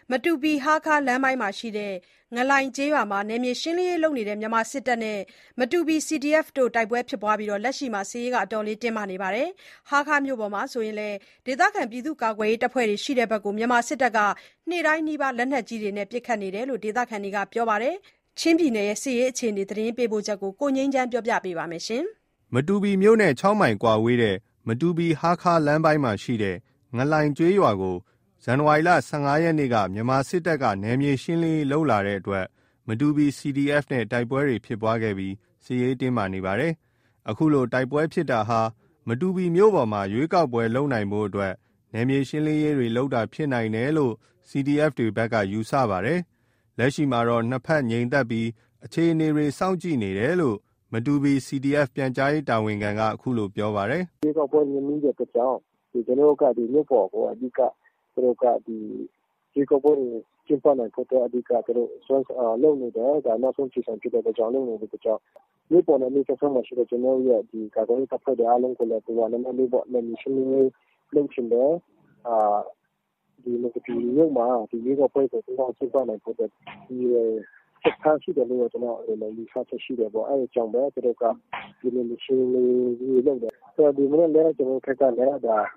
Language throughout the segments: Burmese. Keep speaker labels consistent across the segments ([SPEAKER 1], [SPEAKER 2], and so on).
[SPEAKER 1] မတူပီဟားခါးလမ်းပိုင်းမှာရှိတဲ့ငလိုင်ကျေးရွာမှာနယ်မြေရှင်းလင်းရေးလုပ်နေတဲ့မြန်မာစစ်တပ်နဲ့မတူပီ CDF တို့တိုက်ပွဲဖြစ်ပွားပြီးလက်ရှိမှာစစ်ရေးအတော်လေးတင်းမာနေပါတယ်။ ဟားခါးမြို့ပေါ်မှာဆိုရင်လည်းဒေသခံပြည်သူ့ကာကွယ်ရေးတပ်ဖွဲ့တွေရှိတဲ့ဘက်ကိုမြန်မာစစ်တပ်ကနေ့တိုင်းနီးပါးလက်နက်ကြီးတွေနဲ့ပစ်ခတ်နေတယ်လို့ဒေသခံတွေကပြောပါတယ်။ ချင်းပြည်နယ်စစ်ရေးအခြေအနေသတင်းပေးပို့ချက်ကိုကိုငြိမ်းချမ်းပြောပြပါမယ်။
[SPEAKER 2] မတူပီမြို့နဲ့6 မိုင်ကွာဝေးတဲ့မတူပီဟားခါးလမ်းပိုင်းမှာရှိတဲ့ငလိုင်ကျေးရွာကိုဇန်နဝါရီလ 15 ရက်နေ့ကမြန်မာစစ်တပ်ကနယ်မြေရှင်းလင်းရေးလုပ်လာတဲ့အတွက်မတူပီ CDF နဲ့တိုက်ပွဲတွေဖြစ်ပွားခဲ့ပြီးစစ်ရေးတင်းမာနေပါတယ်။ အခုလိုတိုက်ပွဲဖြစ်တာဟာမတူပီမြို့ပေါ်မှာရွေးကောက်ပွဲလုပ်နိုင်ဖို့အတွက်နယ်မြေရှင်းလင်းရေးတွေလုပ်တာဖြစ်နိုင်တယ်လို့ CDF တွေဘက်ကယူဆပါတယ်။ လက်ရှိမှာတော့နှစ်ဖက်ငြိမ်သက်ပြီးအခြေအနေတွေစောင့်ကြည့်နေတယ်လို့မတူပီ CDF ပြန်ကြားရေးတာဝန်ခံကအခုလိုပြောပါတယ်
[SPEAKER 3] ။ ရွေးကောက်ပွဲနီးတဲ့အတွက်ကြောင့်ကျွန်တော်တို့ကမြို့ပေါ်ကိုအဓိကသူတို့ကရွေးကောက်ပွဲကျင်းပနိုင်ဖို့အတွက်အဓိကသူတို့လုပ်နေတယ်ဒါနောက်ဆုံးအခြေခံဖြစ်တဲ့အတွက်ကြောင့်လုပ်နေတဲ့အတွက်ကြောင့်မြို့ပေါ်နဲ့မြို့ဆက်ဆက်မှာရှိတဲ့ကျွန်တော်ရဲ့ကာကွယ်ရေးတပ်ဖွဲ့တွေအားလုံးကိုလည်းသူကနည်းနည်းလေးပေါ့နယ်မြေရှင်းလင်းရေးလုပ်ချင်တယ်မတူပီမြို့မှာရွေးကောက်ပွဲကိုကျင်းပနိုင်ဖို့အတွက်ဆက်ထားရှိတယ်လို့ကျွန်တော်ယူဆချက်ရှိတယ်ပေါ့အဲဒါကြောင့်ပဲသူတို့ကနယ်မြေရှင်းလင်းရေးလုပ်တယ်ဆိုတော့ဒီမနေ့လည်းကျွန်တော်ဖက်ကလည်း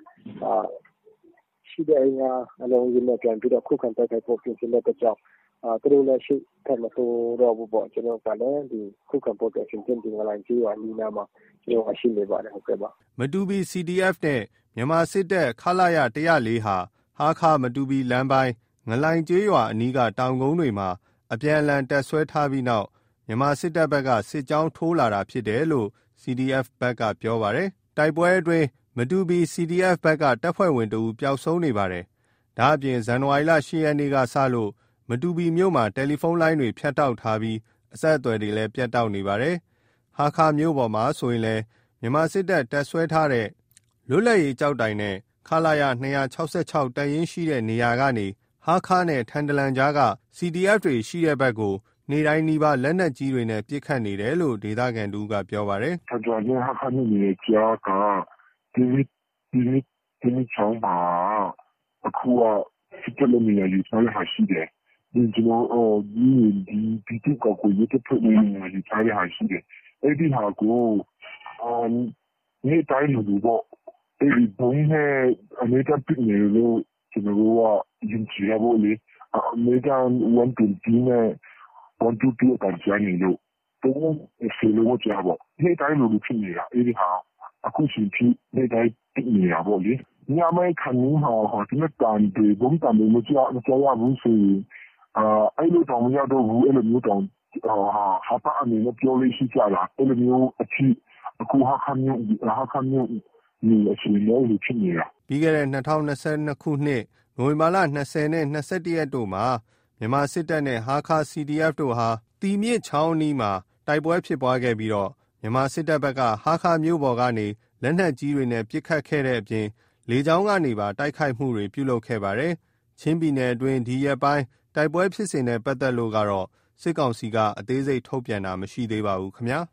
[SPEAKER 3] ရှိတဲ့အင်အားအလုံးကြီးနဲ့ပြန်ပြီးတော့ခုခံတိုက်ခိုက်ဖို့ပြင်ဆင်တဲ့အတွက်ကြောင့်သူတို့လည်းရှိထက်မတိုးတော့ဘူးပေါ့ကျွန်တော်ကလည်းဒီခုခံဖို့အတွက်အချိန်ကျင်းဒီငလိုင်ကြီးရွာနီးနားမှာကျွန်တော်ရှိနေပါတယ်ဟုတ်ကဲ့ပါ
[SPEAKER 2] မတူပီ CDF နဲ့မြန်မာစစ်တပ်ခလာရ104ဟာဟားခါးမတူပီလမ်းပိုင်းငလိုင်ကျေးရွာအနီးကတောင်ကုန်းတွေမှာအပြန်အလှန်တပ်ဆွဲထားပြီးနောက်မြန်မာစစ်တပ်ဘက်ကစစ်ကြောင်းထိုးလာတာဖြစ်တယ်လို့ CDF ဘက်ကပြောပါတယ်။တိုက်ပွဲအတွင်းမတူပီ CDF ဘက်ကတပ်ဖွဲ့ဝင်တဦးပျောက်ဆုံးနေပါတယ်။ဒါ့အပြင်ဇန်နဝါရီလ 8 ရက်နေ့ကစလို့မတူပီမြို့မှာတယ်လီဖုန်းလိုင်းတွေဖြတ်တောက်ထားပြီးအဆက်အသွယ်တွေလည်းပြတ်တောက်နေပါတယ်။ဟားခါးမြို့ပေါ်မှာဆိုရင်လည်းမြန်မာစစ်တပ်တပ်စွဲထားတဲ့လွတ်လပ်ရေးကျောက်တိုင်နဲ့ခလာရ266တပ်ရင်းရှိတဲ့နေရာကနေဟားခါးနဲ့ထန်တလန်ကြားက CDF တွေရှိတဲ့ဘက်ကိုနေ့တိုင်းနီးပါးလက်နက်ကြီးတွေနဲ့ပစ်ခတ်နေတယ်လို့ဒေသခံတဦးကပြောပါတယ်
[SPEAKER 4] ။ထန်တလန်နဲ့ဟားခါးမြို့နယ်ကြားကဒီချောင်းမှာအခုကစစ်တပ်လည်းနေရာယူထားတဲ့ဟာရှိတယ်။ကျွန်တော်ဒီပြည်သူ့ကာကွယ်ရေးတပ်ဖွဲ့တွေနေရာယူထားတဲ့ဟာရှိတယ်။အဲ့ဒီဟာကိုနေ့တိုင်းလိုလိုပေါ့အဲ့ဒီဘုံနဲ့အမေရိကန်ပြည်နယ်လို့ကျွန်တော်တို့ကယဉ်ကျေးရဖို့လေအမေရိကန်120နဲ့122အတန်ကြာနေလို့ဘုံဆေလို့ကြားပေါ့နေ့တိုင်းလိုလိုဖြစ်နေတာအဲ့ဒီဟာအခုချိန်ထိနေ့တိုင်းပြည်နေတာပေါ့လေညမိုင်းခဏင်းဟာဒီနေ့တန်တွေဘုံတန်တွေမကြောက်ရဘူးဆိုရင်အဲ့လိုတောင်မရတော့ဘူးအဲ့လိုမျိုးတောင်ဟာတာအနေနဲ့ပြောလို့ရှိကြလားအဲ့လိုမျိုးအခုဟာခမျိုးဒီအချိန်လေးဖြစ်နေတာ
[SPEAKER 2] ပြီးခဲ့တဲ့2022ခုနှစ်နိုဝင်ဘာလ20နဲ့21ရက်တို့မှာမြန်မာစစ်တပ်နဲ့ဟားခါး CDF တို့ဟာတီမြစ်ချောင်းအနီးမှာတိုက်ပွဲဖြစ်ပွားခဲ့ပြီးတော့မြန်မာစစ်တပ်ဘက်ကဟားခါးမြို့ပေါ်ကနေလက်နက်ကြီးတွေနဲ့ပစ်ခတ်ခဲ့တဲ့အပြင်လေကြောင်းကနေပါတိုက်ခိုက်မှုတွေပြုလုပ်ခဲ့ပါတယ်။ချင်းပြည်နယ်အတွင်းဒီရက်ပိုင်းတိုက်ပွဲဖြစ်စဉ်နဲ့ပတ်သက်လို့ကတော့စစ်ကောင်စီကအသေးစိတ်ထုတ်ပြန်တာမရှိသေးပါဘူးခင်ဗျာ။